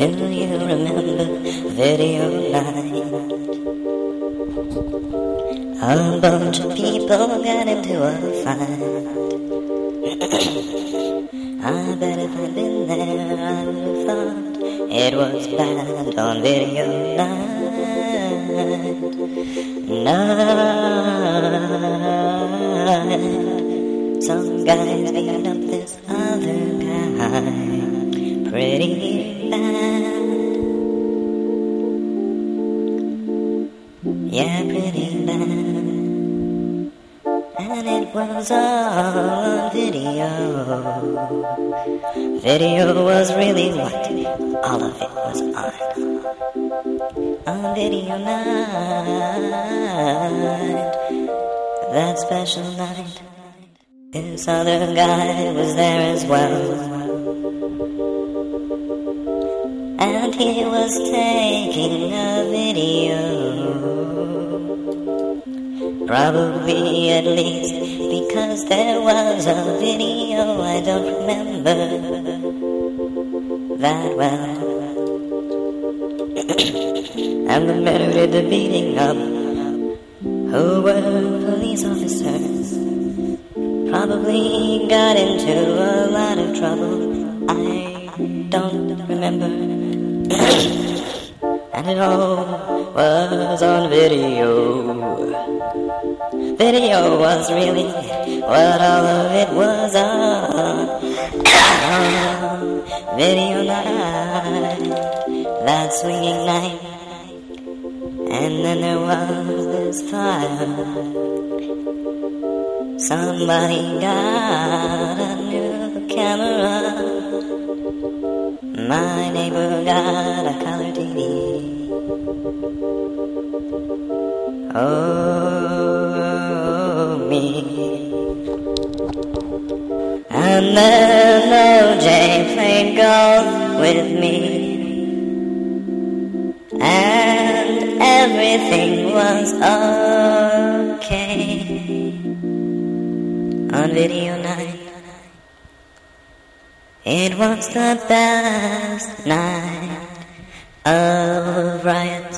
Do you remember video night? A bunch of people got into a fight. I bet if I'd been there, I would have thought it was bad on video night. Some guys beat up this other guy pretty bad. Yeah, pretty bad. And it was all on video. Video was really what all of it was on video night. That special night, this other guy was there as well. And he was taking a video. Probably at least because there was a video. I don't remember that well. And the men who did the beating up, who were police officers, probably got into a lot of trouble. I don't remember. And it all was on video. Video was really what all of it was on. Video night, that swinging night. And then there was this fire. Somebody got a new camera. My neighbor got a color TV. Oh, me. And then OJ played golf with me. And everything was okay on video night. It was the best night of riot.